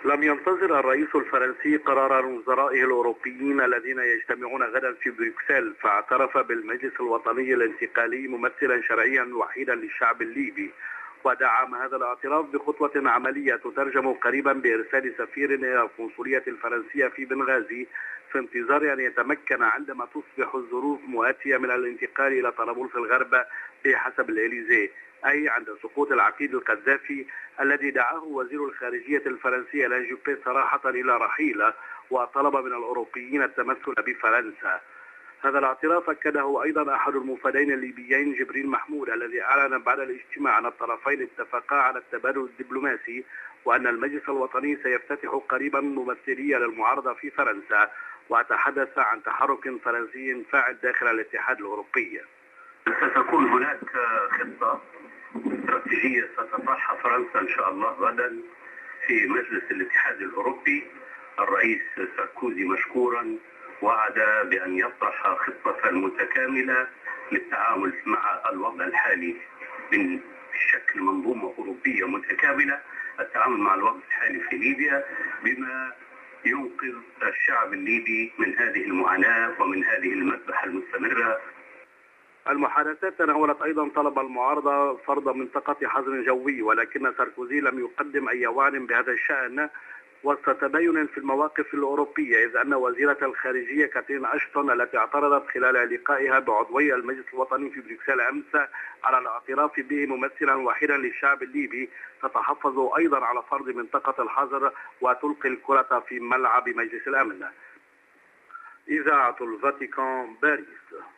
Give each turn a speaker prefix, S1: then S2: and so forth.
S1: لم ينتظر الرئيس الفرنسي قرار وزرائه الأوروبيين الذين يجتمعون غدا في بروكسل، فاعترف بالمجلس الوطني الانتقالي ممثلا شرعيا وحيدا للشعب الليبي، ودعم هذا الاعتراف بخطوة عملية تترجم قريبا بإرسال سفير إلى القنصلية الفرنسية في بنغازي في انتظار أن يتمكن عندما تصبح الظروف مواتية من الانتقال إلى طرابلس الغرب بحسب الإليزيه، أي عند سقوط العقيد القذافي الذي دعاه وزير الخارجية الفرنسي ألان جوبي صراحة إلى رحيله، وطلب من الأوروبيين التمثل بفرنسا. هذا الاعتراف أكده أيضا أحد المفادين الليبيين جبريل محمود، الذي أعلن بعد الاجتماع أن الطرفين اتفقا على التبادل الدبلوماسي، وأن المجلس الوطني سيفتتح قريبا ممثلية للمعارضة في فرنسا، وتحدث عن تحرك فرنسي فاعل داخل الاتحاد الأوروبي.
S2: ستكون هناك خطة استراتيجية ستطرحها فرنسا إن شاء الله غدا في مجلس الاتحاد الأوروبي. الرئيس ساركوزي مشكورا وعد بأن يطرح خطة متكاملة للتعامل مع الوضع الحالي من شكل منظومة أوروبية متكاملة، التعامل مع الوضع الحالي في ليبيا بما ينقذ الشعب الليبي من هذه المعاناة ومن هذه المذبحة المستمرة.
S1: المحادثات تناولت أيضا طلب المعارضة فرض منطقة حظر جوي، ولكن ساركوزي لم يقدم أي وعد بهذا الشأن وسط تباين في المواقف الأوروبية، إذ أن وزيرة الخارجية كاترين أشتون التي اعترضت خلال لقائها بعضوي المجلس الوطني في بروكسل أمس على الاعتراف به ممثلا وحيدا للشعب الليبي تتحفظ أيضا على فرض منطقة الحظر وتلقي الكرة في ملعب مجلس الأمن. إذاعة الفاتيكان، باريس.